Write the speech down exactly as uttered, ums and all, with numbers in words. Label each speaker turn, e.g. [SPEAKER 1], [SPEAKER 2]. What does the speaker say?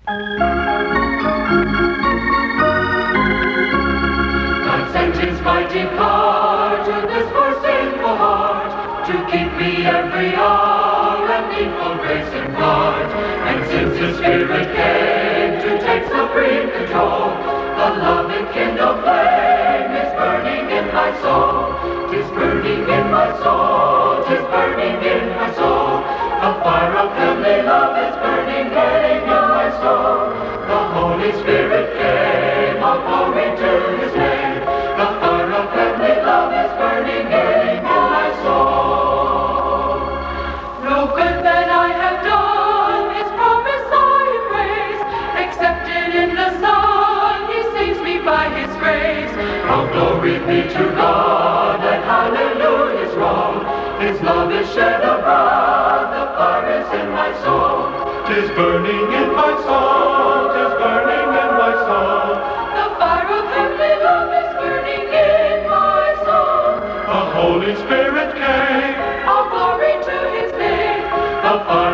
[SPEAKER 1] God sent his mighty power to this poor sinful heart, to keep me every hour at needful grace and guard. And since his Spirit came to take supreme control, the love enkindled flame is burning in my soul. 'Tis burning in my soul, 'tis burning in my soul. The fire of heavenly love is burning, burning in my soul. The Holy Spirit came, all glory to his name. The fire of heavenly love is burning, burning in my soul. No good that I have done, his promise I embrace. Accepted in the Son, he saves me by his grace. All glory be to God, and hallelujah's roll. His love is shed abroad, the fire is in my soul. 'Tis burning in my soul, 'tis burning in my soul. The fire of heavenly love is burning in my soul. The Holy Spirit came, all glory to his name. The fire